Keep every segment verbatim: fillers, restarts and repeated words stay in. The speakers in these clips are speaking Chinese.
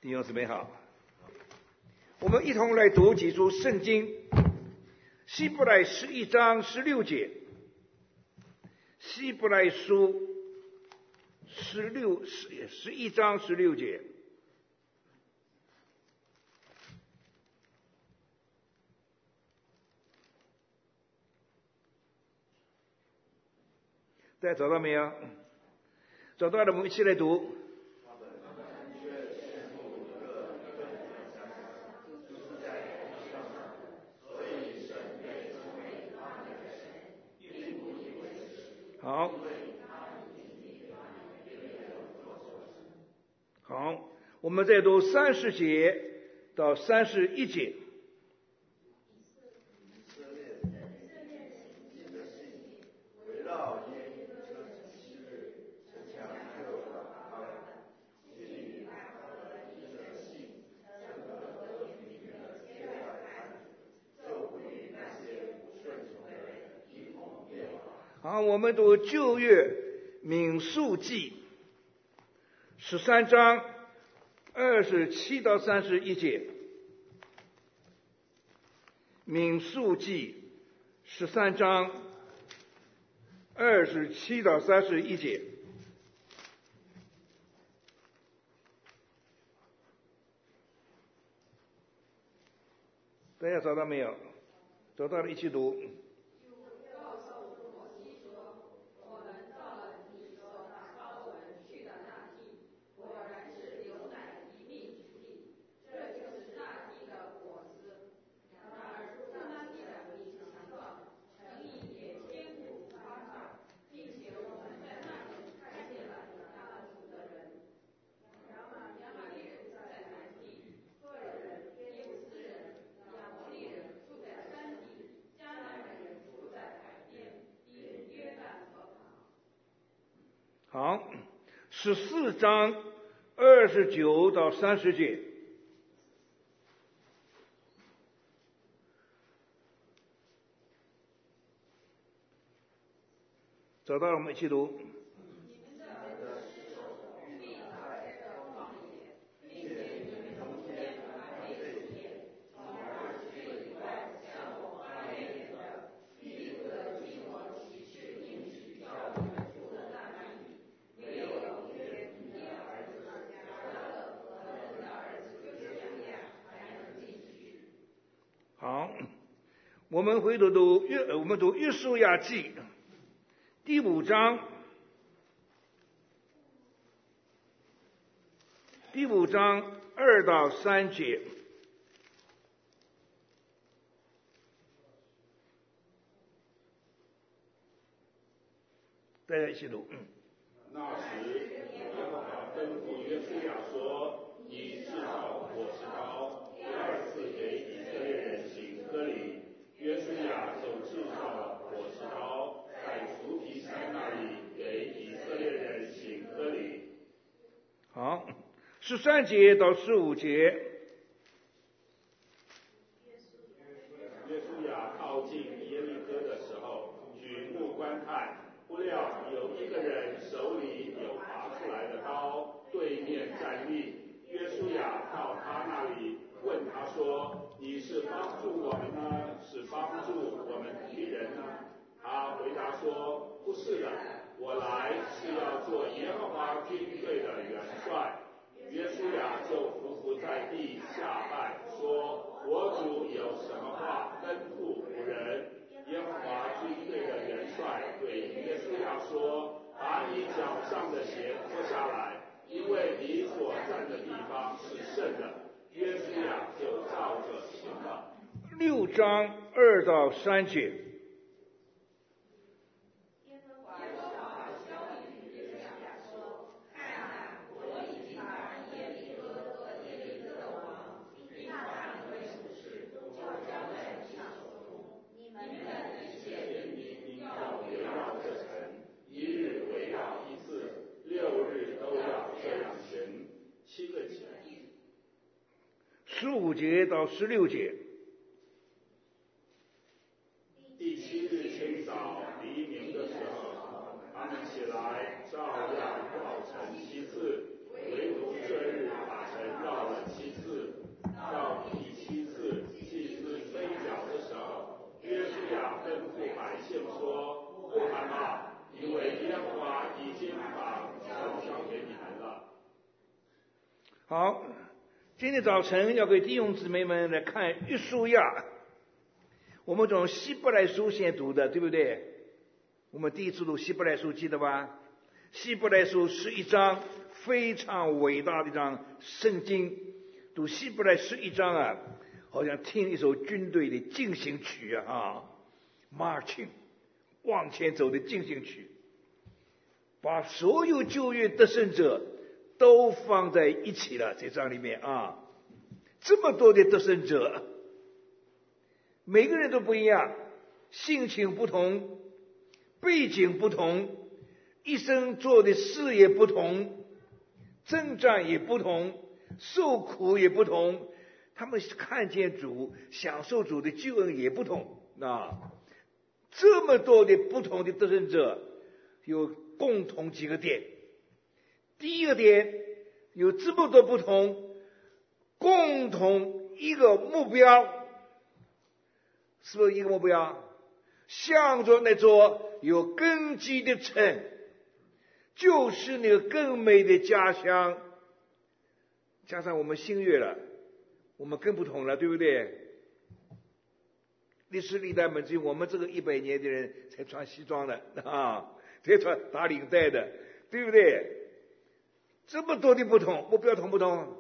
弟兄姊妹好，我们一同来读几处圣经。希伯来十一章十六节，希伯来书十六十十一章十六节。大家找到没有？找到了，我们一起来读。好，好，我们再读三十节到三十一节。好，我们读旧约民数记十三章二十七到三十一节。民数记十三章二十七到三十一节。大家找到没有？找到了，一起读。好，十四章二十九到三十节。找到了，我们一起读。好，我们回头读约，我们读约书亚记第五章，第五章二到三节。大家一起读。 那时，耶和华吩咐约书亚说：“你制造火石膏，第二次给以色列人行割礼。”约书亚就制造了火石膏，在除皮山那里给以色列人行割礼。 好，十三节到十五节。 约书亚靠近耶利哥的时候，举目观看，不料有一个人手里有拔出来的刀，对面站立。约书亚到他那里，问他说：“你是帮助我们呢，是帮助我们敌人呢？”他回答说：“不是的，我来是要做耶和华军队的元帅。”约书亚就伏伏在地下拜，说：“我主有什么话吩咐仆人？”耶和华军队的元帅对约书亚说：“把你脚上的鞋脱下来，因为你所站的地方是圣的。”约书亚就照着行了。 六章二到三节。十五节到十六节。 第七日清早黎明的时候，他们起来，照样绕城七次，唯独这日把城绕了好，今天早晨要给弟兄姊妹们来看约书亚。我们从希伯来书先读的，对不对？我们第一次读希伯来书，记得吧？希伯来书十一章，非常伟大的一章圣经。读希伯来十一章啊，好像听一首军队的进行曲啊 ，marching， 往前走的进行曲，把所有旧约得胜者都放在一起了。这章里面啊，这么多的得胜者，每个人都不一样，性情不同，背景不同，一生做的事也不同，征战也不同，受苦也不同，他们看见主、享受主的救恩也不同啊。这么多的不同的得胜者，有共同几个点。第一个点，有这么多不同，共同一个目标，是不是一个目标？向着那座有根基的城，就是那个更美的家乡。加上我们新月了，我们更不同了，对不对？历史历代们只有我们这个一百年的人才穿西装的啊，才穿打领带的，对不对？这么多的不同，目标同不同？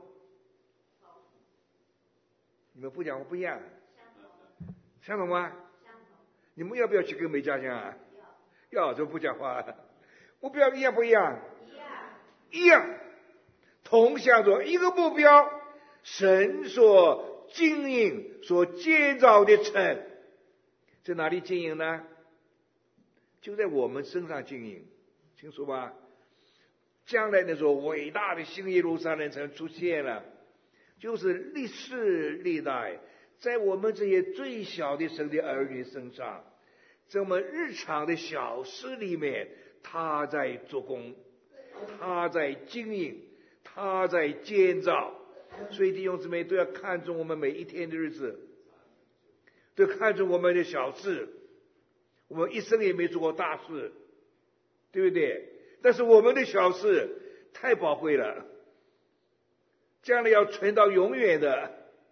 你们不讲我不一样，相同吗？你们要不要去跟美家乡啊？要，就不讲话。目标一样不一样？一样，一样，同向着一个目标，神所经营、所建造的城，在哪里经营呢？就在我们身上经营，清楚吧？将来那座伟大的新耶路撒冷城出现了，就是历世历代在我们这些最小的神的儿女身上，在我们日常的小事里面，他在做工，他在经营，他在建造。所以弟兄姊妹都要看重我们每一天的日子，都要看重我们的小事。我们一生也没做过大事，对不对？但是我们的小事太宝贵了，将来要存到永远的。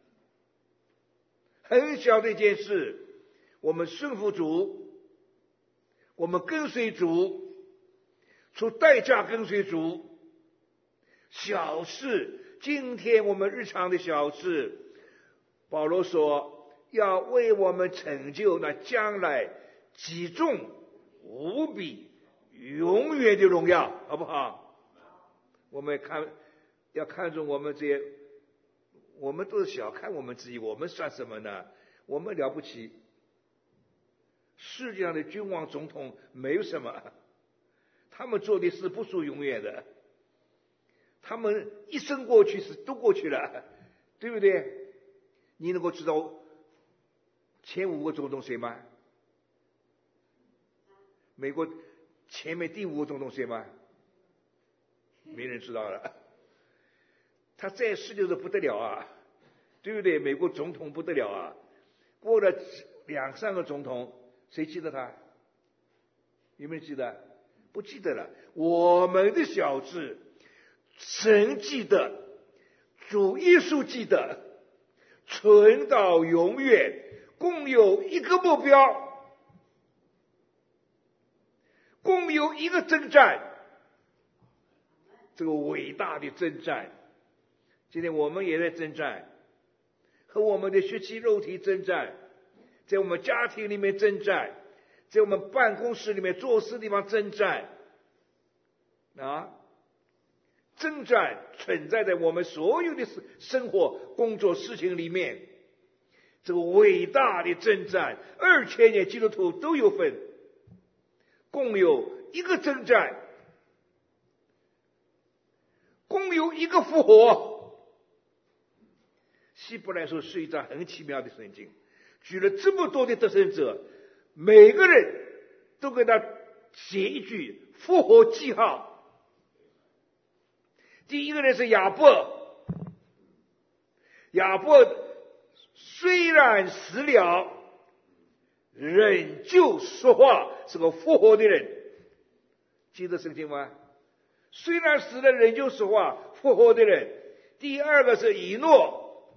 很小的一件事，我们顺服主，我们跟随主，出代价跟随主。小事，今天我们日常的小事，保罗说要为我们成就那将来极重无比永远的荣耀，好不好？我们看要看重我们这些，我们都是小看我们自己，我们算什么呢？我们了不起，世界上的君王总统没有什么，他们做的事不属永远的，他们一生过去是都过去了，对不对？你能够知道前五个总统谁吗？美国前面第五个总统谁吗？没人知道了。他在世就是不得了啊，对不对？美国总统不得了啊，过了两三个总统，谁记得他？有没有记得？不记得了。我们的小事，神记得，主耶稣记得，存到永远，共有一个目标，共有一个征战，这个伟大的征战。今天我们也在征战，和我们的血气肉体征战，在我们家庭里面征战，在我们办公室里面做事地方征战啊！征战存在在我们所有的生活、工作、事情里面。这个伟大的征战，二千年基督徒都有份，共有一个征战，共有一个复活。希伯来书是一章很奇妙的圣经，举了这么多的得胜者，每个人都给他写一句复活记号。第一个人是亚伯，亚伯虽然死了，仍旧说话，是个复活的人。记得圣经吗？虽然死了，仍旧说话，复活的人。 第二个是以诺，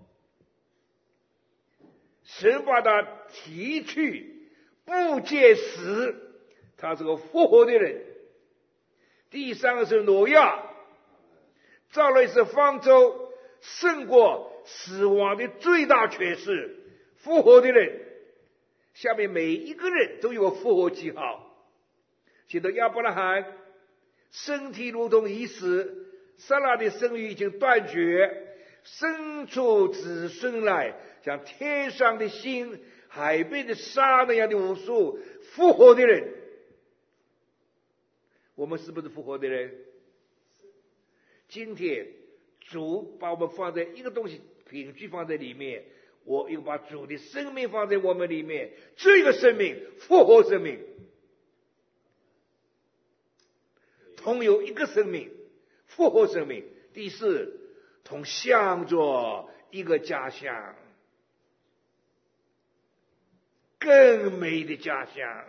神把他提去，不见死，他是个复活的人。第三个是挪亚，造了一次方舟，胜过死亡的最大权势，复活的人。下面每一个人都有复活记号。写到亚伯拉罕身体如同已死，撒拉的生育已经断绝，生出子孙来，像天上的星、海边的沙那样的无数。复活的人，我们是不是复活的人？今天主把我们放在一个东西品具放在里面，我又把主的生命放在我们里面，这个生命复活生命，同有一个生命，复活生命。第四，同向着一个家乡，更美的家乡，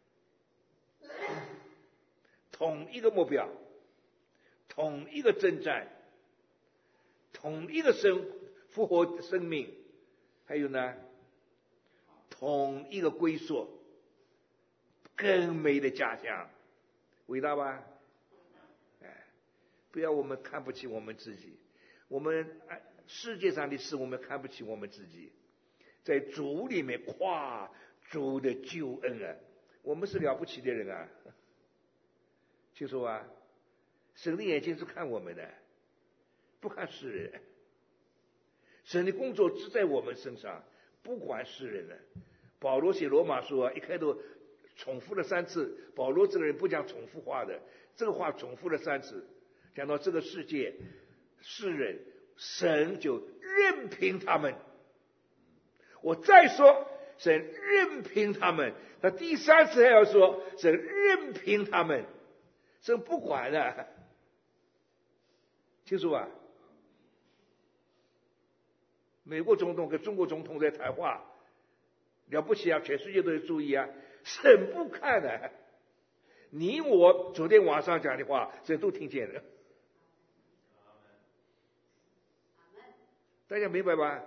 同一个目标，同一个征战，同一个生复活生命，还有呢，同一个归宿，更美的家乡，伟大吧？哎，不要我们看不起我们自己，我们世界上的事我们看不起我们自己，在主里面夸主的救恩啊，我们是了不起的人啊，清楚啊？神的眼睛是看我们的，不看世人。神的工作只在我们身上，不管世人的。保罗写罗马书啊，一开头重复了三次。保罗这个人不讲重复话的，这个话重复了三次，讲到这个世界世人，神就任凭他们。我再说，神任凭他们。他第三次还要说，神任凭他们，神不管的，清楚吧？美国总统跟中国总统在谈话，了不起啊，全世界都要注意啊，神不看的，你我昨天晚上讲的话，神都听见了，大家明白吧？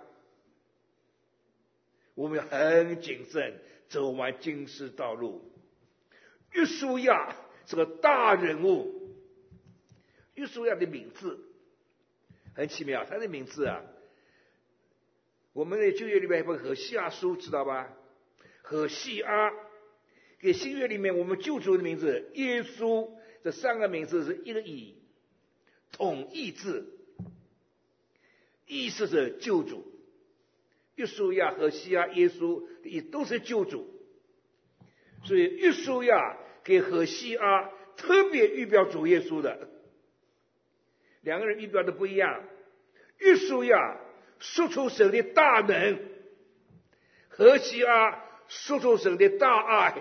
我们很谨慎走完今世道路。约书亚是个大人物，约书亚的名字很奇妙，他的名字啊，我们的旧约里面有本何西阿书，知道吧？何西阿给新约里面我们救主的名字耶稣，这三个名字是一个义，统一字，意思是救主。约书亚、何西阿、耶稣也都是救主，所以约书亚给何西阿特别预表主耶稣的，两个人预表的不一样。约书亚说出神的大能，何西阿说出神的大爱，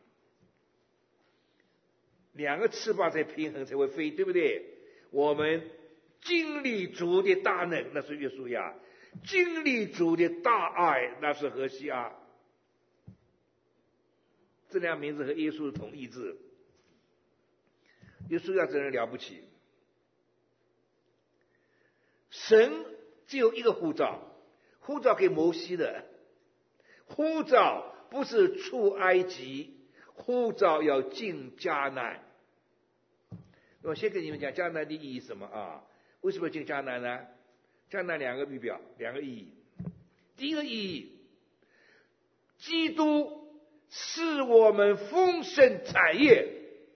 两个翅膀才平衡才会飞，对不对？我们经历主的大能，那是约书亚；经历主的大爱，那是何西阿。这两名字和耶稣是同义字。约书亚这人了不起，神只有一个呼召，呼召给摩西的，呼召不是出埃及，呼召要进迦南。我先跟你们讲迦南的意义是什么啊？为什么进迦南呢？迦南两个预表，两个意义。第一个意义，基督是我们丰盛产业。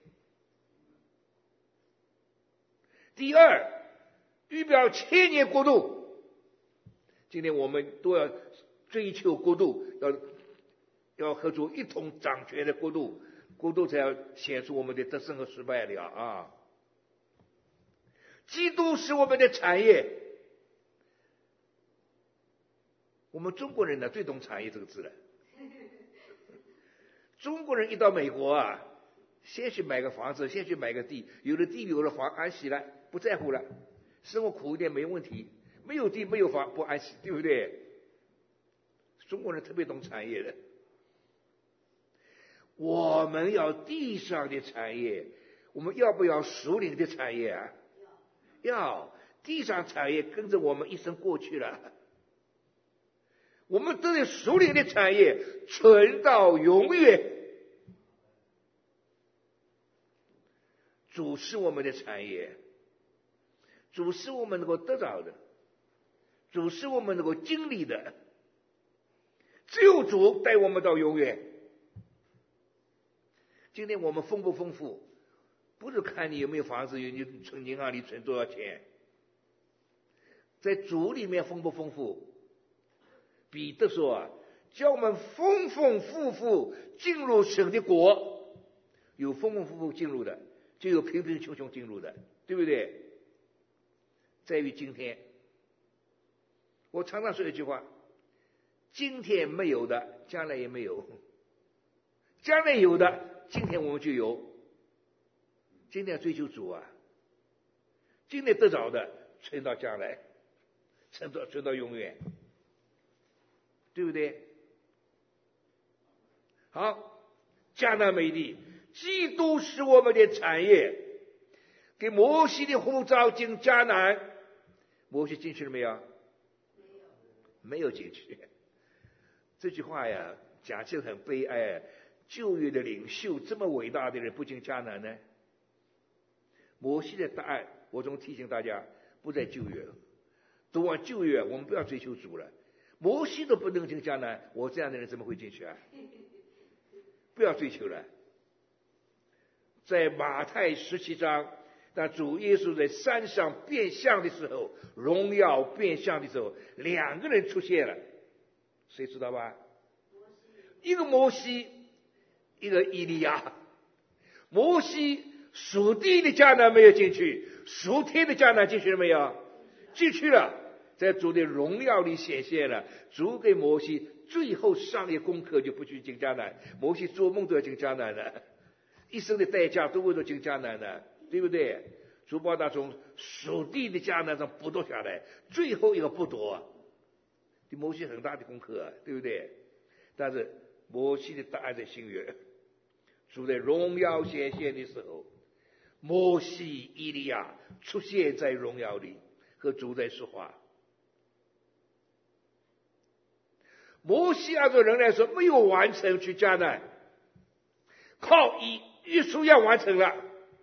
第二，预表千年国度。今天我们都要追求国度，要要和主一同掌权的国度，国度才要显出我们的得胜和失败了啊！基督是我们的产业。我们中国人呢最懂产业这个字了。中国人一到美国啊，先去买个房子，先去买个地，有了地有了房，安息了，不在乎了，生活苦一点没问题，没有地没有房不安息，对不对？中国人特别懂产业的。我们要地上的产业，我们要不要属灵的产业啊？要。 地上产业跟着我们一生过去了，我们都有属灵的产业存到永远。主是我们的产业，主是我们能够得到的，主是我们能够经历的，只有主带我们到永远。今天我们丰不丰富，不是看你有没有房子，有你存银行里存多少钱，在主里面丰不丰富。彼得说啊，叫我们丰丰富富进入神的国，有丰丰富富进入的，就有平平穷穷进入的，对不对？在于今天，我常常说一句话，今天没有的将来也没有，将来有的今天我们就有。今天追求主啊，今天得着的存到将来，存到存到永远，对不对？好，迦南美地，基督是我们的产业。给摩西的呼召进迦南，摩西进去了没有？没有进去。这句话呀，讲起来很悲哀。旧约的领袖这么伟大的人不进迦南呢？摩西的答案，我总提醒大家，不在旧约了。读完旧约，我们不要追求主了。摩西都不能进迦南，我这样的人怎么会进去啊？不要追求了。在马太十七章，当主耶稣在山上变相的时候，荣耀变相的时候，两个人出现了，谁知道吧？一个摩西，一个以利亚。摩西属地的迦南没有进去，属天的迦南进去了没有？进去了，在主的荣耀里显现了。主给摩西最后上的功课就不去进迦南，摩西做梦都要进迦南了，一生的代价都为了进迦南了，对不对？主把他从属地的迦南上剥夺下来，最后一个剥夺，对摩西很大的功课，对不对？但是摩西的答案在新约，主在荣耀显现的时候，摩西、以利亚出现在荣耀里，和主在说话。摩西按照人来说没有完成去迦南，靠以约书亚完成了。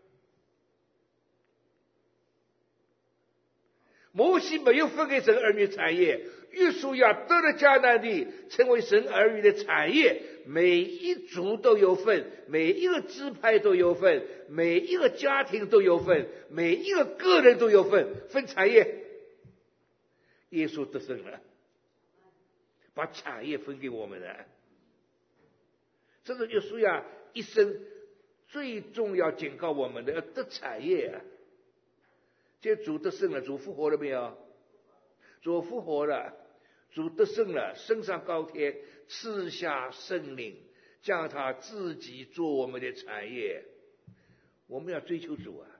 摩西没有分给神儿女产业，约书亚得了迦南地，成为神儿女的产业，每一族都有份，每一个支派都有份，每一个家庭都有份，每一个个人都有份，分产业。耶稣得胜了，把产业分给我们了。这是约书亚一生最重要警告我们的，要得产业啊。这主得胜了，主复活了没有？主复活了，主得胜了，升上高天，赐下圣灵，将他自己做我们的产业。我们要追求主啊！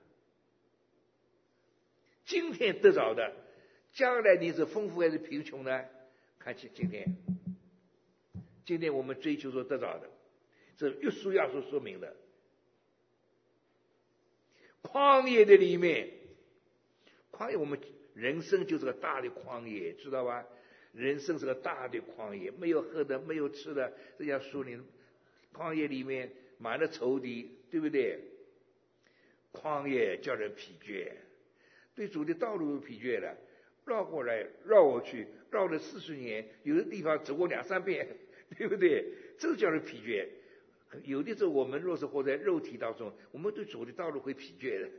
今天得着的，将来你是丰富还是贫穷呢？看起今天，今天我们追求所得着的，这约书亚所说明的。旷野的里面，旷野我们人生就是个大的旷野，知道吧？人生是个大的旷野，没有喝的，没有吃的，这样树林旷野里面满了仇敌，对不对？旷野叫人疲倦，对主的道路疲倦了，绕过来绕过去，绕了四十年，有的地方走过两三遍，对不对？这个叫人疲倦。有的时候我们若是活在肉体当中，我们对主的道路会疲倦的。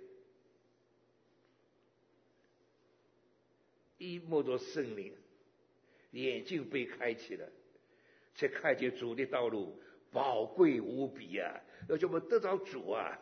一摸着圣灵，眼睛被开启了，才看见主的道路宝贵无比啊！要叫我们得着主啊！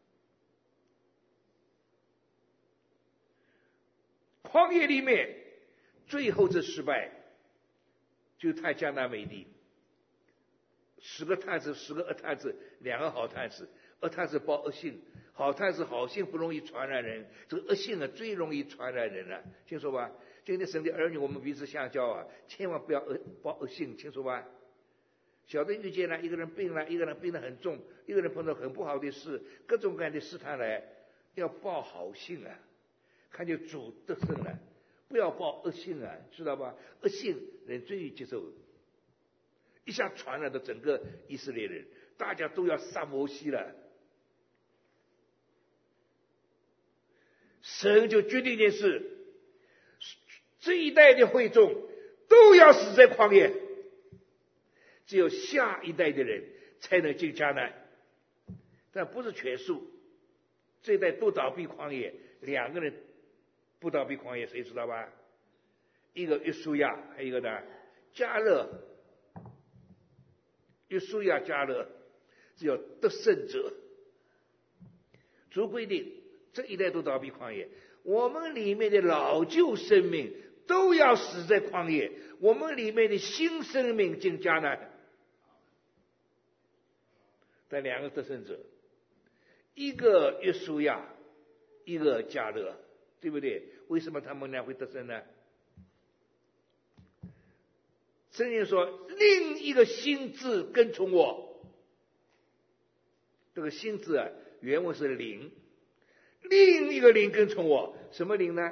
旷野里面最后这失败，就太迦南美地，十个探子，十个恶探子，两个好探子，恶探子报恶信，好探子好信不容易传染人，这个恶信啊最容易传染人了，听说吧？今天神的儿女，我们彼此相交啊，千万不要恶报恶信，清楚吧？小的遇见了一个人病了，一个人病得很重，一个人碰到很不好的事，各种各样的试探来，要报好信啊！ 看见主得胜了，不要抱恶性啊，知道吧？恶性人最接受，一下传染到整个以色列人，大家都要杀摩西了。神就决定一件事，这一代的会众都要死在旷野，只有下一代的人才能进迦南，但不是全数，这一代都倒闭旷野，两个人不倒闭旷野，谁知道吧？一个约书亚，还有一个呢迦勒。约书亚迦勒只有得胜者。主规定这一代都倒闭旷野，我们里面的老旧生命都要死在旷野，我们里面的新生命进迦南。但两个得胜者，一个约书亚，一个迦勒，对不对？为什么他们俩会得胜呢？圣经说另一个新字跟从我，这个新字啊，原文是灵，另一个灵跟从我，什么灵呢？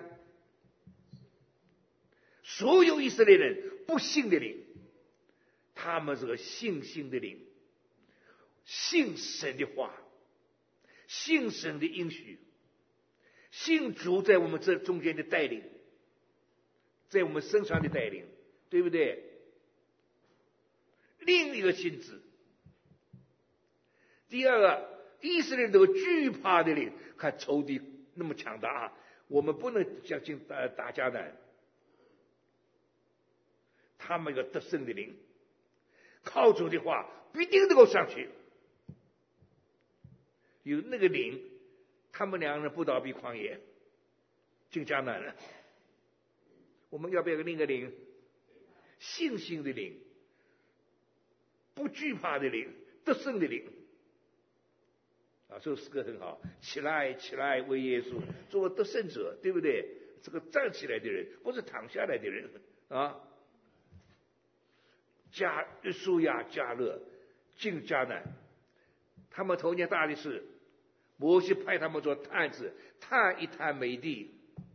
所有以色列人不信的灵，他们是个信心的灵，信神的话，信神的应许，信主在我们这中间的带领，在我们身上的带领，对不对？另一个信字。第二个，以色列人都惧怕的灵，看仇敌那么强大啊，我们不能相信打打迦南，他们有得胜的灵，靠主的话必定能够上去，有那个灵，他们两个人不倒闭旷野，进迦南了。我们要不要有另一个灵？信心的灵，不惧怕的灵，得胜的灵啊，这诗歌很好。起来，起来，为耶稣做得胜者，对不对？这个站起来的人，不是躺下来的人啊。加约书亚、迦勒进迦南，他们头年大的是摩西派他们做探子，探一探美地。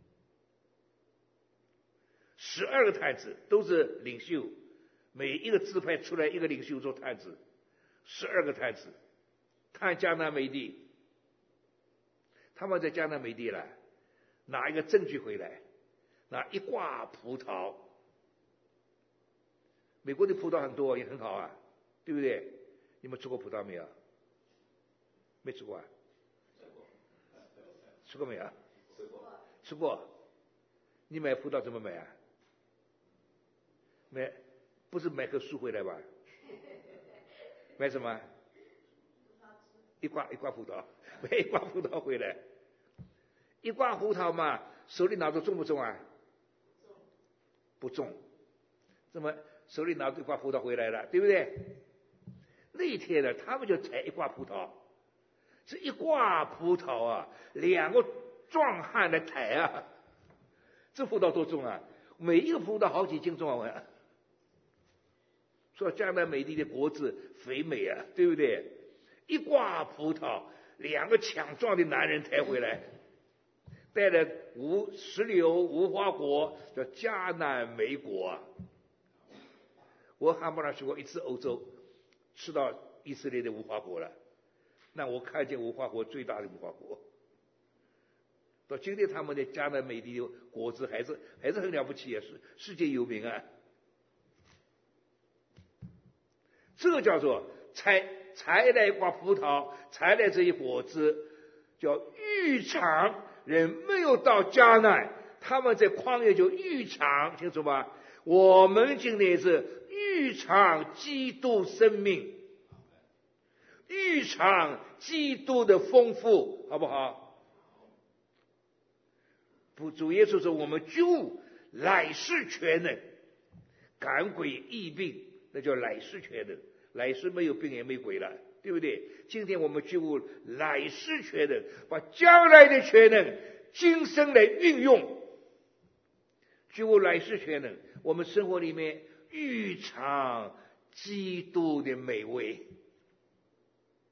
十二个探子都是领袖，每一个支派出来一个领袖做探子，十二个探子探迦南美地。他们在迦南美地了，拿一个证据回来，拿一挂葡萄。美国的葡萄很多，也很好啊，对不对？你们吃过葡萄没有？没吃过啊？吃过没有？吃过。吃过。你买葡萄怎么买啊？买不是买棵树回来吧？买什么？一挂一挂葡萄，买一挂葡萄回来。一挂葡萄嘛，手里拿着重不重啊？不重。这么手里拿着一挂葡萄回来了，对不对？那一天呢，他们就采一挂葡萄，这一挂葡萄啊，两个壮汉来抬啊，这葡萄多重啊？每一个葡萄好几斤重啊！说迦南美地的果子肥美啊，对不对？一挂葡萄，两个强壮的男人抬回来，带了无石榴、无花果，叫迦南美果啊。我还不能去过一次欧洲，吃到以色列的无花果了。那我看见无花果最大的无花果。到今天他们的迦南美地的果子还是还是很了不起啊，世世界有名啊。这个叫做采采来一挂葡萄，采来这一果子，叫预尝人没有到迦南，他们在旷野就预尝，清楚吗？我们今天是预尝基督生命，预尝基督的丰富，好不好？不，主耶稣说我们救乃是全能，赶鬼疫病，那叫乃是全能。乃是没有病也没鬼了，对不对？今天我们救乃是全能，把将来的全能今生来运用，救乃是全能，我们生活里面预尝基督的美味。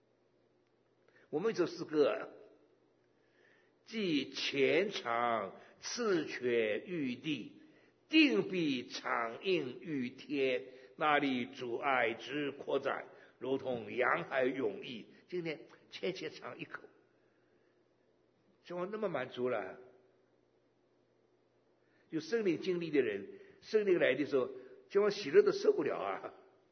我们这诗歌既虔诚赐权于地，定必长应于天，那里主爱之扩展，如同洋海涌溢。今天切切尝一口，就那么满足了。有生命经历的人，生命来的时候，就往喜乐都受不了啊！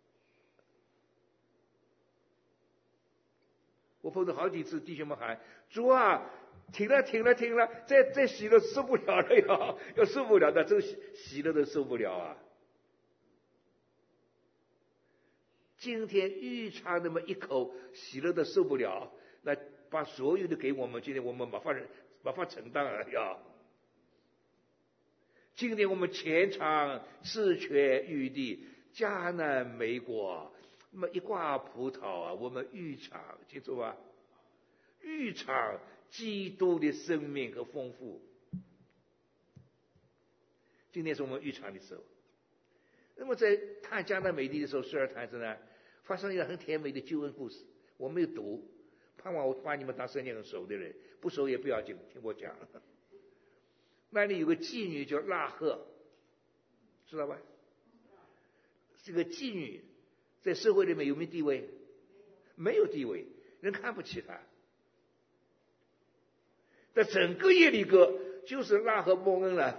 我碰到好几次弟兄们喊：“主啊，停了，停了，停了！再再喜乐受不了了呀，要受不了的，这喜喜乐都受不了啊！”今天预尝那么一口喜乐都受不了，那把所有的给我们，今天我们没法没法承担了呀。今天我们全场赐权于地，迦南美国，那么一挂葡萄啊，我们预尝，记住吧？预尝基督的生命和丰富。今天是我们预尝的时候。那么在探迦南美地的时候，十二坛子呢，发生一个很甜美的救恩故事。我没有读，盼望我把你们当圣经很熟的人，不熟也不要紧，听我讲。那里有个妓女叫拉赫，知道吧？这个妓女在社会里面有没有地位？没有地位，人看不起她。在整个耶利哥，就是拉赫蒙恩了。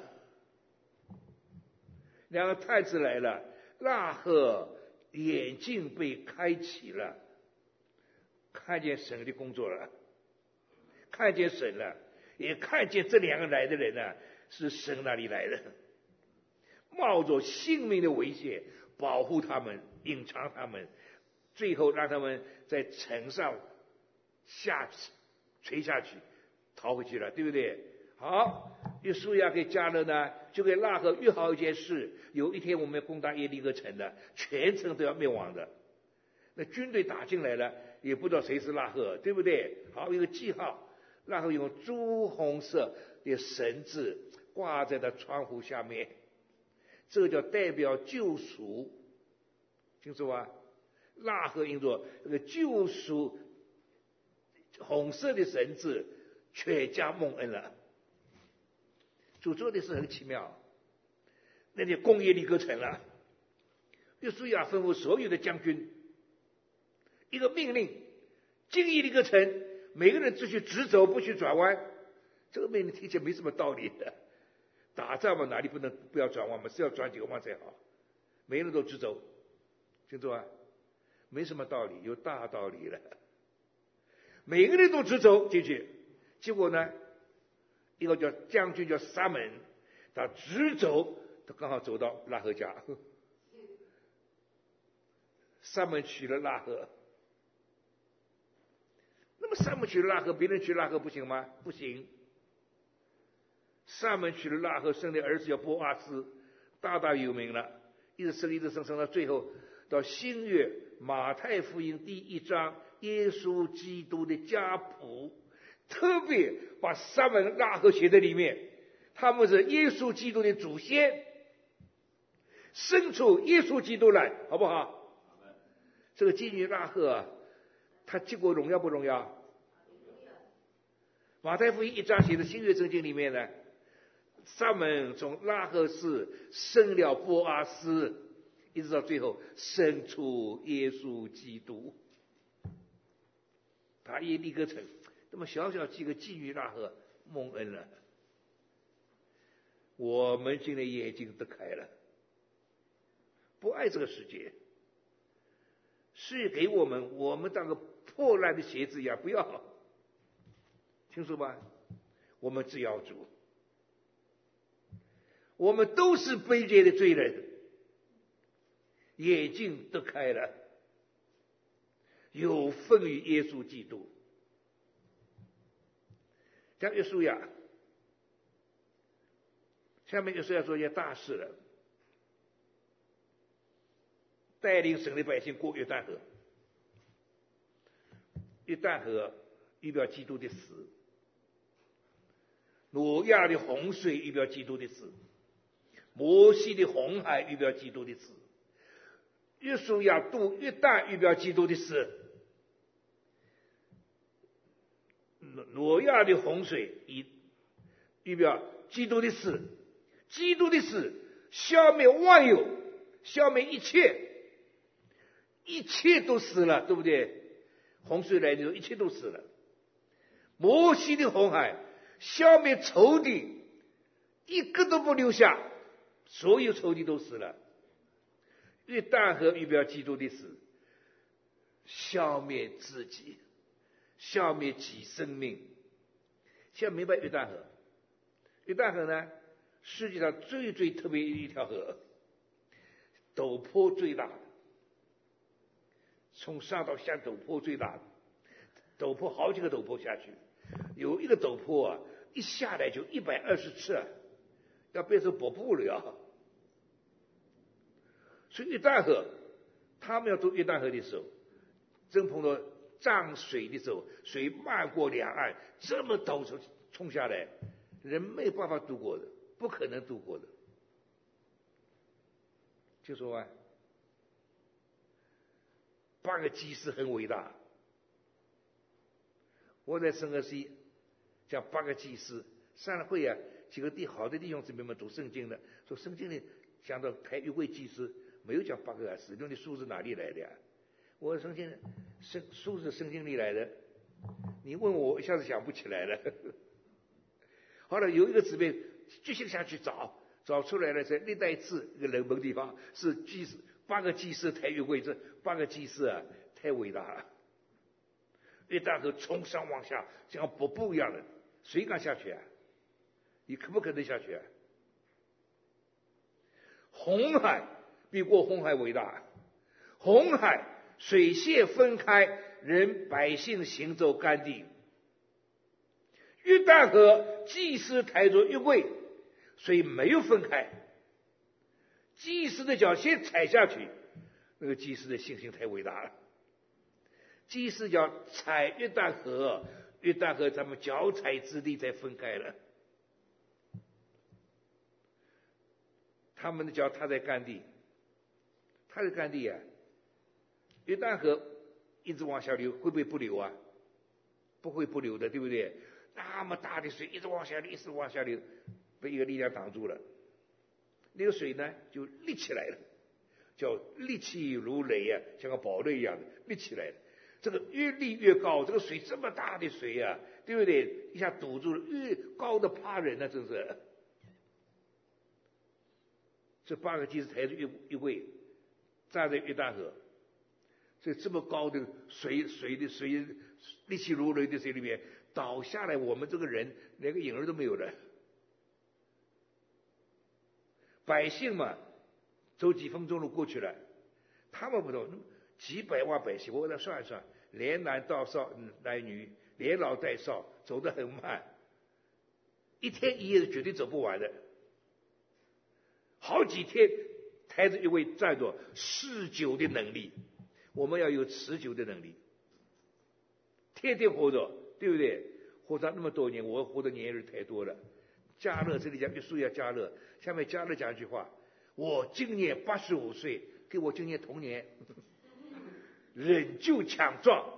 两个太子来了，拉赫眼睛被开启了，看见神的工作了，看见神了。也看见这两个来的人呢、啊，是神那里来的，冒着性命的危险保护他们，隐藏他们，最后让他们在城上下垂下去，逃回去了，对不对？好，约书亚给迦勒呢，就给拉赫约好一件事，有一天我们要攻打耶利哥城的，全城都要灭亡的。那军队打进来了，也不知道谁是拉赫，对不对？好，一个记号。然后用朱红色的绳子挂在他窗户下面，这个叫代表救赎，清楚吧？拉赫因着这个救赎红色的绳子，全家蒙恩了。主做的事很奇妙，那就攻耶利哥城了。约书亚吩咐所有的将军，一个命令，进耶利哥城。每个人只许直走，不许转弯。这个命令听起来没什么道理的。打仗嘛，哪里不能不要转弯嘛？是要转几个弯才好。每个人都直走，清楚吧？没什么道理，有大道理了。每个人都直走进去，结果呢，一个叫将军叫沙门，他直走，他刚好走到拉赫家。沙门娶了拉赫。那么萨姆娶了拉赫，别人娶拉赫不行吗？不行。萨门娶了拉赫，生的儿子叫波阿斯，大大有名了，一直生一直生，生到最后到新约马太福音第一章，耶稣基督的家谱，特别把萨门拉赫写在里面，他们是耶稣基督的祖先，生出耶稣基督来，好不好？这个妓女拉赫啊，他结果荣耀不荣耀？马太福音一章写的新约圣经里面呢，萨门从拉赫氏生了波阿斯，一直到最后生出耶稣基督。他耶利哥城那么小小几个妓女拉赫蒙恩了，我们今天眼睛都开了，不爱这个世界，是给我们我们当个破烂的鞋子一样，不要，听说吧？我们只要主，我们都是卑劣的罪人，眼睛都开了，有份于耶稣基督。像约书亚，下面约书亚做一件大事了，带领神的百姓过约旦河。约旦河预表基督的死，挪亚的洪水预表基督的死，摩西的红海预表基督的死，约书亚渡约旦预表基督的死，挪亚的洪水预表基督的死，基督的死消灭万有，消灭一切，一切都死了，对不对？洪水来的时候，一切都死了。摩西的红海消灭仇敌，一个都不留下，所有仇敌都死了。约旦河预表基督的死，消灭自己，消灭己生命。现在明白约旦河？约旦河呢，世界上最最特别的一条河，陡坡最大的，从上到下陡坡最大的，陡坡好几个陡坡下去，有一个陡坡啊，一下来就一百二十次，要变成瀑布了呀。所以约旦河，他们要渡约旦河的时候，正碰到涨水的时候，水漫过两岸，这么陡冲冲下来，人没办法渡过的，不可能渡过的。就说啊，八个祭司很伟大。我在圣何西讲八个祭司，上了会啊，几个弟好的弟兄姊妹们读圣经的，说圣经里讲到抬约柜祭司，没有讲八个啊，使用的数字哪里来的呀？我圣经圣数字圣经里来的，你问我，我一下子想不起来了。后来有一个姊妹继续下去找，找出来了，在历代志一个冷门地方，是祭司八个祭司抬约柜，这八个祭司啊，太伟大了。约旦河从上往下像瀑布一样的，谁敢下去啊？你可不可能下去啊？红海比过红海伟大，红海水泄分开，人百姓行走干地。约旦河祭司抬着约柜，水没有分开，祭司的脚先踩下去，那个祭司的信心太伟大了。祭司脚踩约旦河，约旦河他们脚踩之地才分开了。他们的脚踏在干地，踏在干地啊，约旦河一直往下流，会不会不流啊？不会不流的，对不对？那么大的水一直往下流，一直往下流，被一个力量挡住了。那个水呢，就立起来了，叫立气如雷啊，像个堡垒一样的立起来了。这个越立越高，这个水这么大的水啊，对不对？一下堵住了，越高的怕人啊，真是。这八个祭司抬着约约柜，站在约旦河，所以这么高的水水的水立气如雷的水里面倒下来，我们这个人连个影儿都没有了。百姓嘛，走几分钟路过去了，他们不懂，几百万百姓，我给他算一算，连男到少男女，连老带少，走得很慢，一天一夜是绝对走不完的。好几天抬着一位站着持久的能力，我们要有持久的能力，天天活着，对不对？活上那么多年，我活的年日太多了。加勒这里讲约书亚加勒，下面加勒讲一句话：我今年八十五岁，跟我今年同年，仍旧强壮。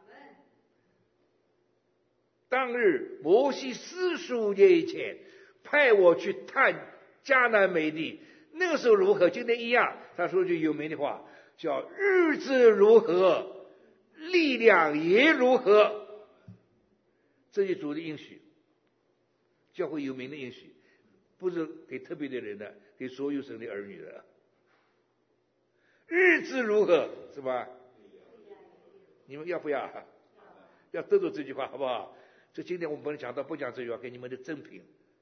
当日摩西四十五年以前派我去探迦南美地，那个时候如何？今天一样。他说句有名的话，叫日子如何，力量也如何。这是主的应许，教会有名的应许，不是给特别的人的，给所有神的儿女的。日子如何，是吧？你们要不要？要得着这句话，好不好？这今天我们不能讲到不讲这句话，给你们的赠品。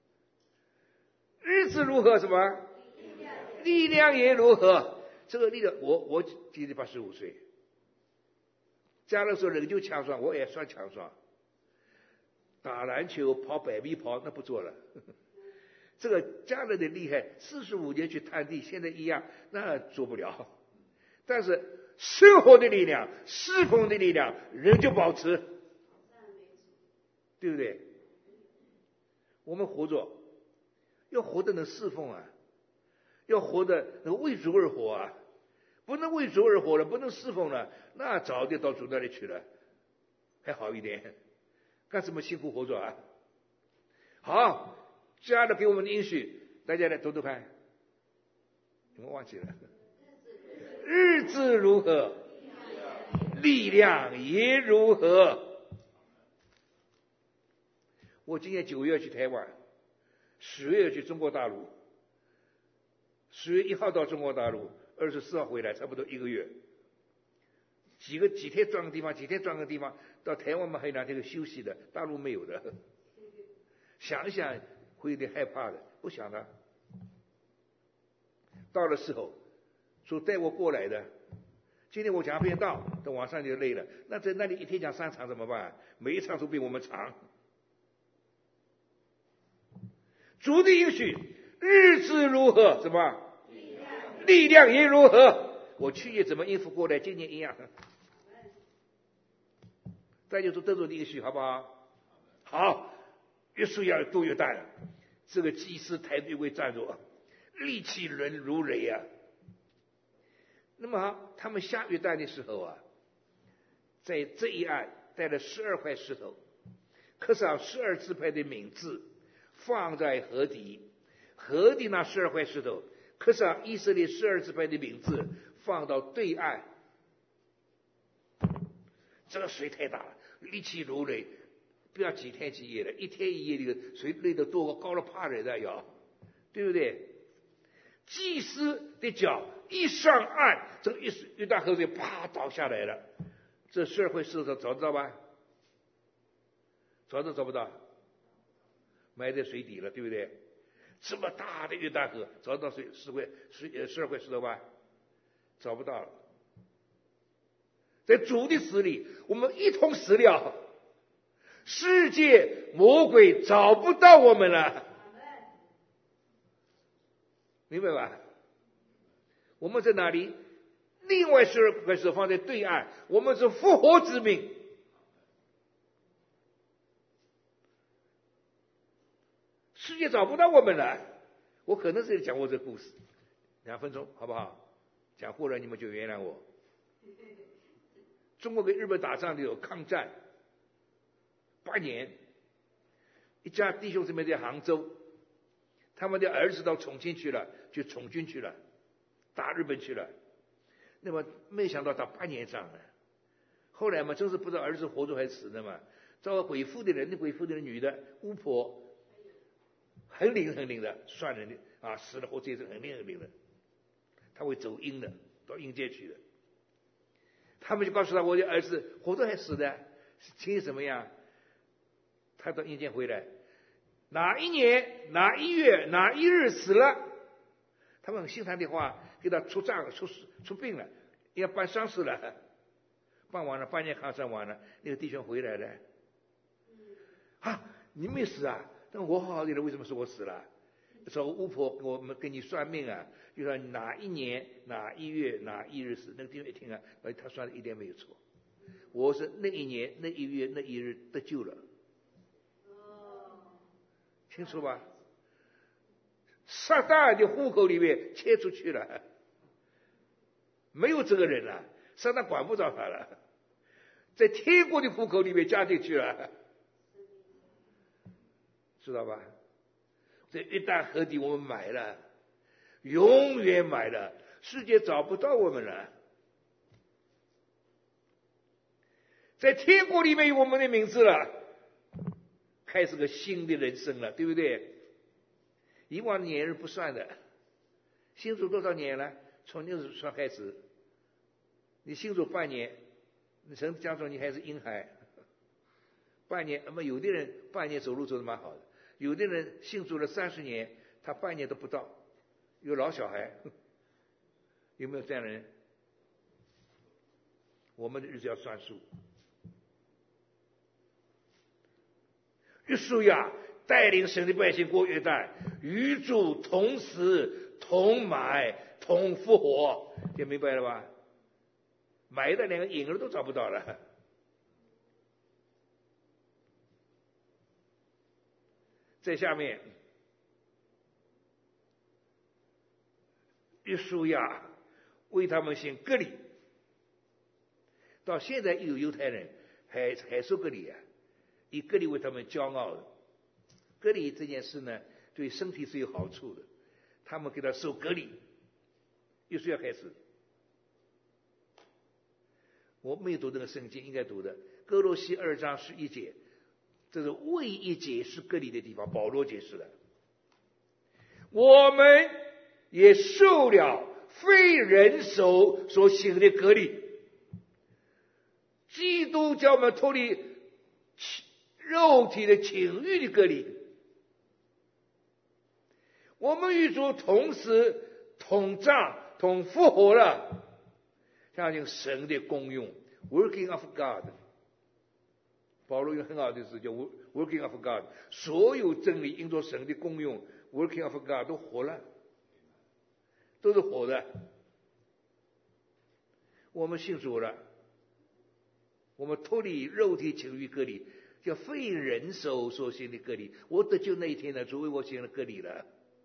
日子如何？什么？力量也如何？这个力量，我我今年八十五岁，加勒说人就强壮，我也算强壮。打篮球、跑百米跑那不做了。这个加勒的厉害，四十五年去探地，现在一样，那做不了。但是生活的力量、侍奉的力量，人就保持，对不对？我们活着。要活得能侍奉啊，要活得能为主而活啊，不能为主而活了，不能侍奉了，那早就到主那里去了，还好一点，干什么辛苦活着啊？好， 加了给我们的应许，大家来读读看，你们忘记了？日子如何，力量也如何。我今年九月去台湾，十月去中国大陆，十月一号到中国大陆，二十四号回来，差不多一个月。几个几天转个地方，几天转个地方，到台湾嘛还有两天休息的，大陆没有的。想一想会有点害怕的，不想的。到了时候，说带我过来的，今天我讲不到，等晚上就累了。那在那里一天讲三场怎么办？每一场都比我们长。主的应许，日子如何，什么力量也如何。我去年怎么应付过来，今年一样。再就是得着的应许，好不好？好，约书亚渡约旦，这个祭司抬队为站着，力气人如雷啊。那么好，他们下约旦的时候啊，在这一岸带了十二块石头，刻上十二支派的名字，放在河底。河底那十二块石头，刻上以色列十二支派的名字，放到对岸。这个水太大了，力气如雷，不要几天几夜了，一天一夜这个水累得多，高了怕人的要，对不对？祭司的脚一上岸，这个一一大河水啪倒下来了。这十二块石头找得到吧？找都找不到，埋在水底了，对不对？这么大的约旦河，找到水十块十十二块石头吧？找不到了。在主的死里，我们一同死了，世界魔鬼找不到我们了，明白吧？我们在哪里？另外十二块石头放在对岸，我们是复活之命。世界找不到我们了。我可能是讲过这个故事，两分钟好不好？讲过了你们就原谅我。中国跟日本打仗的有抗战，八年，一家弟兄姊妹在杭州，他们的儿子到重庆去了，就从军去了，打日本去了。那么没想到打八年仗了，后来嘛，真是不知道儿子活着还是死的嘛。找个鬼妇的人，那鬼妇的女的巫婆，很灵很灵的，算人的啊，死了活着也是很灵很灵的，他会走阴的，到阴界去的。他们就告诉他，我的儿子活着还死的，情形怎么样？他到阴间回来，哪一年哪一月哪一日死了？他们很心疼的话，给他出账出出殡了，要办丧事了，办完了，半年抗战完了，那个弟兄回来了，啊，你没死啊？但我好好的了，为什么是我死了？说巫婆我们给你算命啊，就说哪一年哪一月哪一日死。那个弟兄一听啊，他算的一点没有错，我是那一年那一月那一日得救了，清楚吧？撒旦的户口里面切出去了，没有这个人了，撒旦管不着他了，在天国的户口里面加进去了，知道吧？这一旦河底我们买了，永远买了，世界找不到我们了。在天国里面有我们的名字了，开始个新的人生了，对不对？以往年日不算的，信主多少年了？从那时算开始，你信主半年，你神讲说你还是婴孩，半年，那么有的人半年走路走得蛮好的。有的人信主了三十年，他半年都不到，有老小孩，有没有这样的人？我们的日子要算数。约书亚带领神的百姓过约旦，与主同死、同埋、同复活，听明白了吧？埋的连个影儿都找不到了。在下面，约书亚为他们行割礼，到现在有犹太人还还说割礼啊，以割礼为他们骄傲的。割礼这件事呢， 对身体是有好处的，他们给他受隔离。又是要开始，我没有读这个圣经，应该读的哥罗西二章十一节，这是为一节是隔离的地方，保罗解释了。我们也受了非人手所行的隔离，基督叫我们脱离肉体的情欲的隔离，我们与主同时同葬同复活了，相信神的功用 working of God。 保罗有很好的词叫 working of God， 所有真理因着神的功用 working of God 都活了，都是活的。我们信主了，我们脱离肉体情欲隔离，叫非人手所行的隔离。我得救那一天呢，主为我行了隔离了。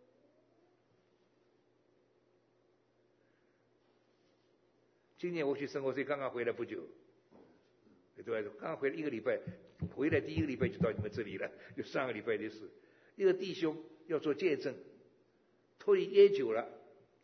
今年我去生活节刚刚回来不久，对吧？刚刚回来一个礼拜，回来第一个礼拜就到你们这里了，就上个礼拜的事。一个弟兄要做见证，脱离烟酒了，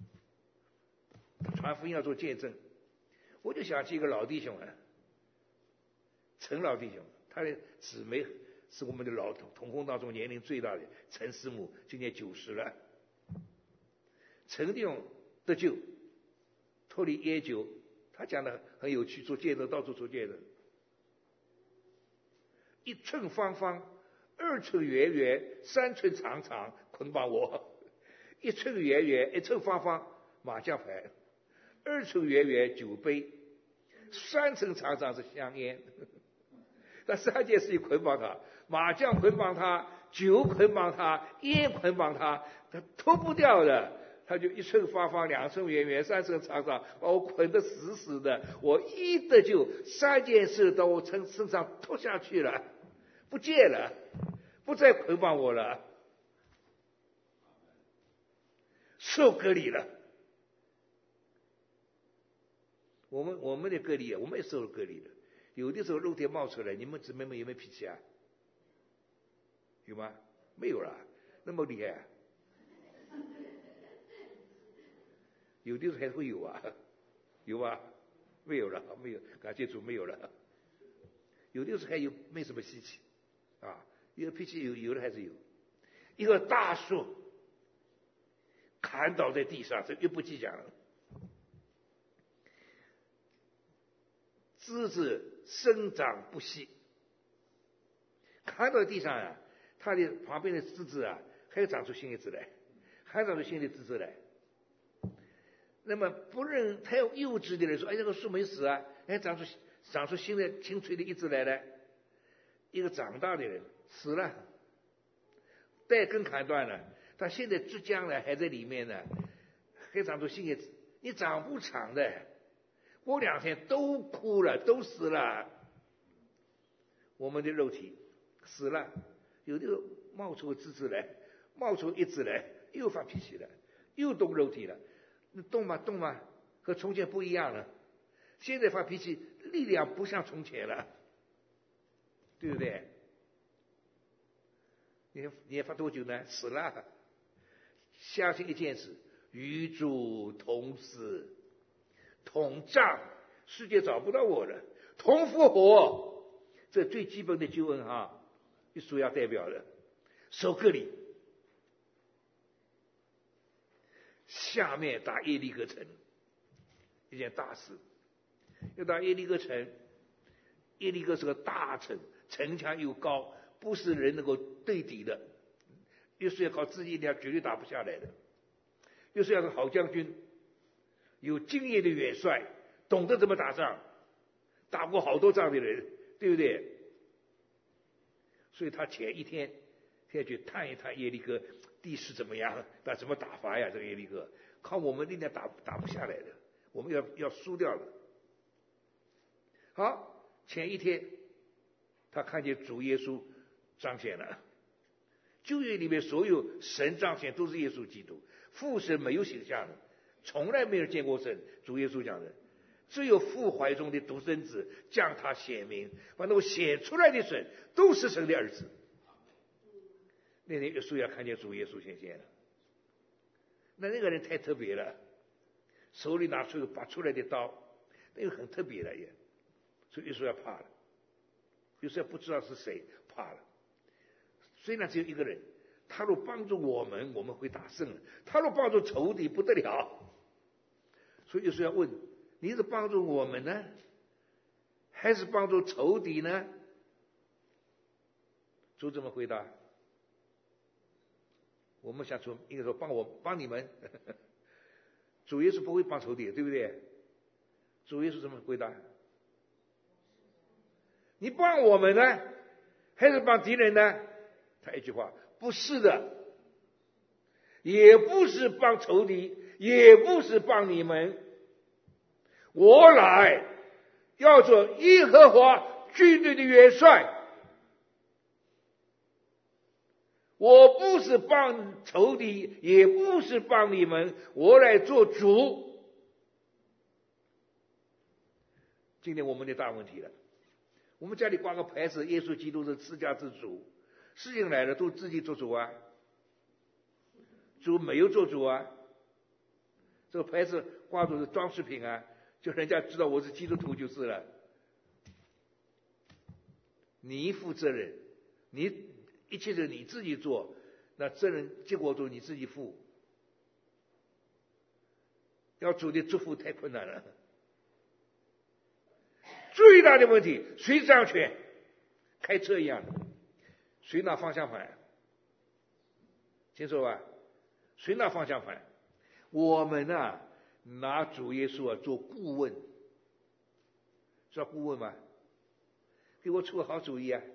传福音要做见证，我就想起一个老弟兄啊，陈老弟兄，他的姊妹是我们的老同工当中年龄最大的陈师母，今年九十了。陈弟兄得救，脱离烟酒。他讲的很有趣，做见证到处做见证，一寸方方，二寸圆圆，三寸长长，捆绑我。一寸圆圆，一寸方方，麻将牌；二寸圆圆，酒杯；三寸长长是香烟。那三件事情捆绑他：麻将捆绑他，酒捆绑他，烟捆绑他，他脱不掉的。他就一寸方方，两寸圆圆，三寸长长，把我捆得死死的。我一得救，三件事到我身身上脱下去了，不见了，不再捆绑我了，受隔离了。我们我们的隔离，我们也受了隔离了。有的时候肉体冒出来，你们姊妹们有没有脾气啊？有吗？没有了，那么厉害啊？有的时候还会有啊，有啊，没有了，没有，感谢主没有了。有的时候还有，没什么稀奇啊，有脾气有有的还是有。一个大树砍倒在地上，这又不计讲了。枝子生长不息，砍倒在地上啊，它的旁边的枝子啊，还要长出新的枝来，还长出新的枝子来。那么不认太幼稚的人说：“哎，这个树没死啊，哎，长出长出新的青翠的一枝来了。”一个长大的人死了，带根砍断了，他现在枝浆呢还在里面呢，还长出新的枝，你长不长的，过两天都枯了，都死了。我们的肉体死了，有的冒出枝子来，冒出一枝来，又发脾气了，又动肉体了。动嘛动嘛，和从前不一样了。现在发脾气，力量不像从前了，对不对？你你也发多久呢？死了。相信一件事，与主同死，同葬，世界找不到我了，同复活，这最基本的救恩啊，主要代表的受割礼。下面打耶利哥城，一件大事。要打耶利哥城，耶利哥是个大城，城墙又高，不是人能够对敌的。又是要靠自己力量，绝对打不下来的。又是要个好将军，有经验的元帅，懂得怎么打仗，打过好多仗的人，对不对？所以他前一天先去探一探耶利哥地势怎么样，打怎么打法呀？这个耶利哥靠我们力量打打不下来的，我们要要输掉了。好，前一天他看见主耶稣彰显了，旧约里面所有神彰显都是耶稣基督，父神没有形象的，从来没有见过神。主耶稣讲的，只有父怀中的独生子将他显明，把那个显出来的神都是神的儿子。 那天约书亚看见主耶稣显现了，那那个人太特别了，手里拿出拔出来的刀，那个很特别的也，所以约书亚怕了。约书亚不知道是谁，怕了。虽然只有一个人，他若帮助我们，我们会打胜；他若帮助仇敌，不得了。所以约书亚问：你是帮助我们呢，还是帮助仇敌呢？主怎么回答？我们想说，应该说帮我帮你们。主耶稣不会帮仇敌，对不对？主耶稣怎么回答？你帮我们呢，还是帮敌人呢？他一句话：不是的，也不是帮仇敌，也不是帮你们。我来要做耶和华军队的元帅。我不是帮仇敌，也不是帮你们，我来做主。今天我们的大问题了，我们家里挂个牌子，耶稣基督是自家之主，事情来了都自己做主啊，主没有做主啊。这个牌子挂着是装饰品啊，就人家知道我是基督徒就是了。你负责任，你一切是你自己做，那责任结果都你自己负。要主的祝福太困难了。最大的问题，谁掌权？开车一样的，谁拿方向盘？清楚吧？谁拿方向盘？我们啊，拿主耶稣啊做顾问，知道顾问吗？给我出个好主意啊！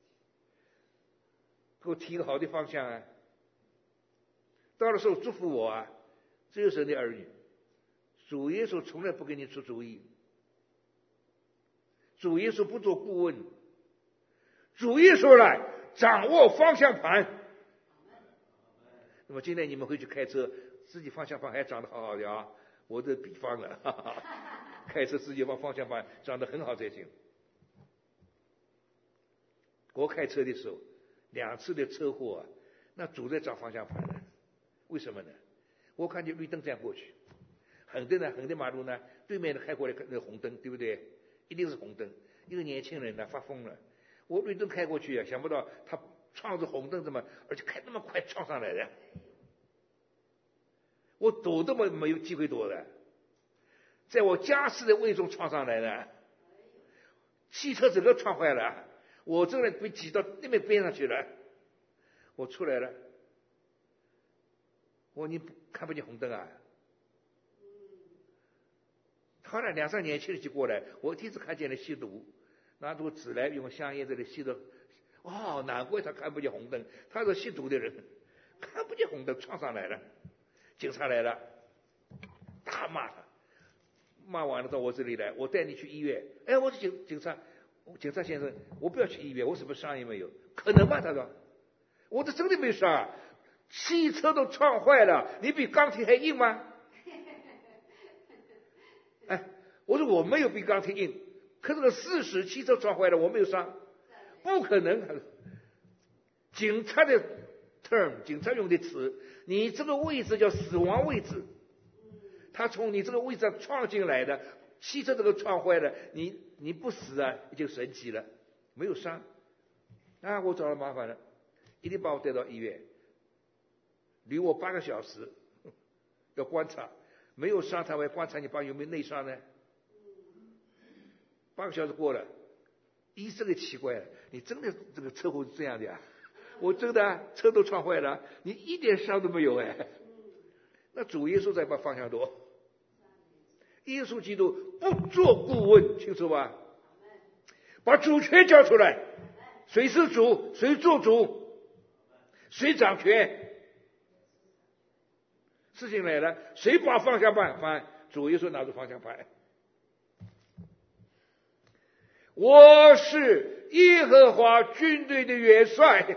给我提个好的方向啊！到了时候祝福我啊！这就是神的儿女。主耶稣从来不给你出主意，主耶稣不做顾问，主耶稣来掌握方向盘。那么今天你们回去开车，自己方向盘还掌得好好的啊！我的比方了，哈哈，开车自己把方向盘掌得很好才行。我开车的时候，两次的车祸啊，那主在找方向盘呢。为什么呢？我看见绿灯这样过去，横的呢，横的马路呢，对面的开过来那个红灯，对不对？一定是红灯。一个年轻人呢发疯了，我绿灯开过去啊，想不到他撞着红灯怎么，而且开那么快撞上来的，我躲都没没有机会躲的，在我驾驶的位中撞上来的，汽车整个撞坏了。我这个人被挤到那边边上去了，我出来了。我说你看不见红灯啊？后来两三年轻人就过来，我第一次看见了吸毒，拿出纸来用香烟这里吸的。哦，难怪他看不见红灯，他是吸毒的人，看不见红灯撞上来了。警察来了，大骂他，骂完了到我这里来，我带你去医院。哎，我是警警察。警察先生，我不要去医院，我什么伤也没有。可能吗？他说，我这真的没伤，汽车都撞坏了，你比钢铁还硬吗？哎，我说我没有比钢铁硬，可是个事实，汽车撞坏了，我没有伤，不可能。警察的 term， 警察用的词，你这个位置叫死亡位置，他从你这个位置上撞进来的，汽车这个撞坏了，你。你不死啊，就神奇了，没有伤啊！我找了麻烦了，一定把我带到医院，留我八个小时，要观察，没有伤他会观察你把有没有内伤呢？八个小时过了，医生也奇怪了，你真的这个车祸是这样的呀？我真的、啊、车都撞坏了，你一点伤都没有哎。那主耶稣在把方向舵。耶稣基督不做顾问，清楚吧？把主权交出来，谁是主，谁做主，谁掌权。事情来了，谁把方向盘翻？主耶稣拿着方向盘。我是耶和华军队的元帅。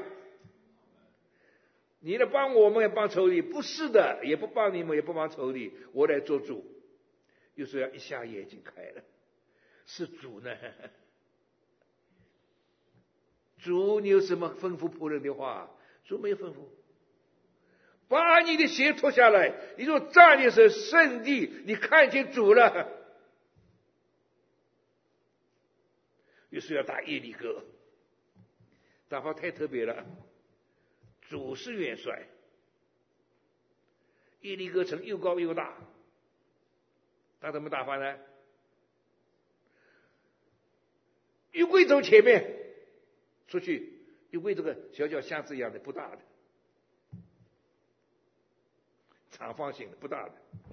你来帮我们，也帮仇敌？不是的，也不帮你们，也不帮仇敌，我来做主。有时候要一下眼睛开了，是主呢。主，你有什么吩咐仆人的话？ 主没有吩咐，把你的鞋脱下来，你说站的是圣地，你看见主了。于是要打耶利哥，打法太特别了。主是元帅，耶利哥城又高又大，他怎么打法呢？约柜走前面出去，约柜这个小小箱子一样的，不大的，长方形的，不大的。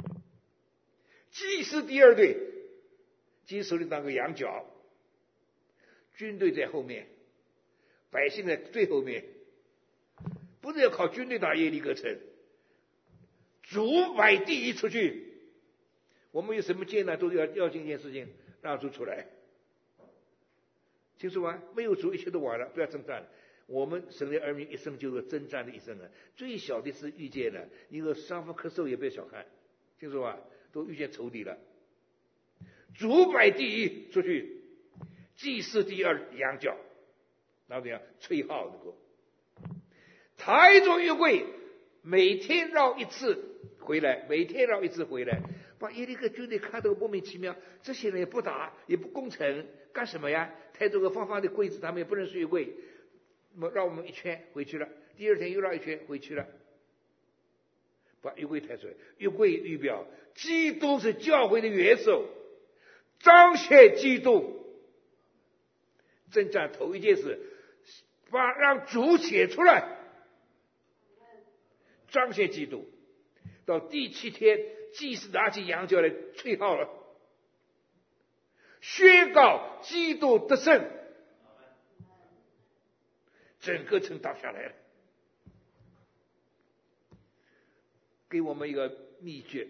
祭司第二队，祭司手里当个羊角，军队在后面，百姓在最后面。不是要靠军队打耶利哥城，主摆第一出去。我们有什么艰难都要要这件事情让主出来，清楚吗？没有主，一切都完了，不要征战。我们神的儿女一生就是征战的一生啊！最小的是遇见了一个伤风咳嗽，也不要小看，清楚吧？都遇见仇敌了。主摆第一出去，祭司第二，羊角，然后怎样吹号能够。抬着约柜，每天绕一次回来，每天绕一次回来，把耶利哥军队看得莫名其妙。这些人也不打，也不攻城，干什么呀？抬着个方方的柜子，他们也不能是约柜，那么绕我们一圈回去了。第二天又绕一圈回去了，把约柜抬出来。约柜预表基督是教会的元首，彰显基督。征战头一件事，把让主写出来。彰显基督，到第七天，祭司拿起羊角来吹号了，宣告基督得胜，整个城倒下来了。给我们一个秘诀，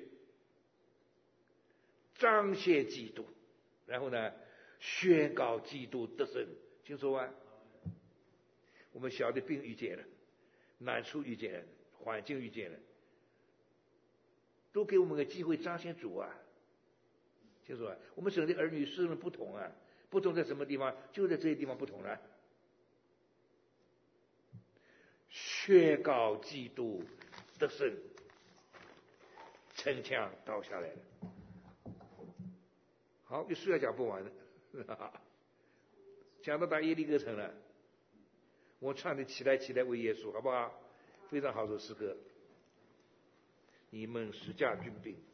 彰显基督，然后呢，宣告基督得胜，清楚吗？我们小的病遇见了，难处遇见了，环境遇见了，都给我们个机会彰显主啊！清楚吧？我们神的儿女是不同啊，不同在什么地方？就在这些地方不同了。宣告基督得胜，城墙倒下来了。好，有书要讲不完了，讲到打耶利哥城了。我唱的起来起来为耶稣，好不好？非常好的诗歌。你们十架军兵。